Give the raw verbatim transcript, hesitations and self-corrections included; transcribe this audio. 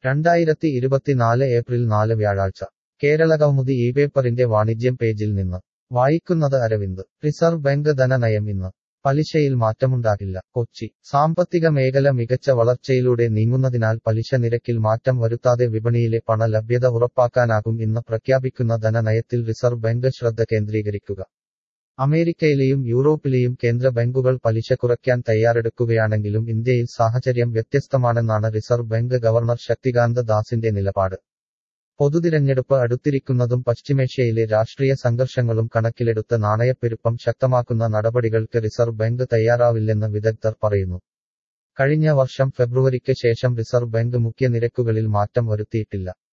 രണ്ടായിരത്തി ഇരുപത്തിനാല് ഏപ്രിൽ നാല് വ്യാഴാഴ്ച കേരളകൗമുദി ഈ പേപ്പറിന്റെ വാണിജ്യം പേജിൽ നിന്ന് വായിക്കുന്നത് അരവിന്ദ്. റിസർവ് ബാങ്ക് ധനനയം ഇന്ന്. പലിശയിൽ മാറ്റമുണ്ടാകില്ല. കൊച്ചി. സാമ്പത്തിക മേഖല മികച്ച വളർച്ചയിലൂടെ നീങ്ങുന്നതിനാൽ പലിശ നിരക്കിൽ മാറ്റം വരുത്താതെ വിപണിയിലെ പണ ലഭ്യത ഉറപ്പാക്കാനാകും ഇന്ന് പ്രഖ്യാപിക്കുന്ന ധനനയത്തിൽ റിസർവ് ബാങ്ക് ശ്രദ്ധ കേന്ദ്രീകരിക്കുക. അമേരിക്കയിലെയും യൂറോപ്പിലെയും കേന്ദ്ര ബാങ്കുകൾ പലിശ കുറയ്ക്കാൻ തയ്യാറെടുക്കുകയാണെങ്കിലും ഇന്ത്യയിൽ സാഹചര്യം വ്യത്യസ്തമാണെന്നാണ് റിസർവ് ബാങ്ക് ഗവർണർ ശക്തികാന്ത ദാസിന്റെ നിലപാട്. പൊതുതിരഞ്ഞെടുപ്പ് അടുത്തിരിക്കുന്നതും പശ്ചിമേഷ്യയിലെ രാഷ്ട്രീയ സംഘർഷങ്ങളും കണക്കിലെടുത്ത് നാണയപ്പെരുപ്പം ശക്തമാക്കുന്ന നടപടികൾക്ക് റിസർവ് ബാങ്ക് തയ്യാറാവില്ലെന്ന് വിദഗ്ധർ പറയുന്നു. കഴിഞ്ഞ വർഷം ഫെബ്രുവരിക്ക് ശേഷം റിസർവ് ബാങ്ക് മുഖ്യ നിരക്കുകളിൽ മാറ്റം വരുത്തിയിട്ടില്ല.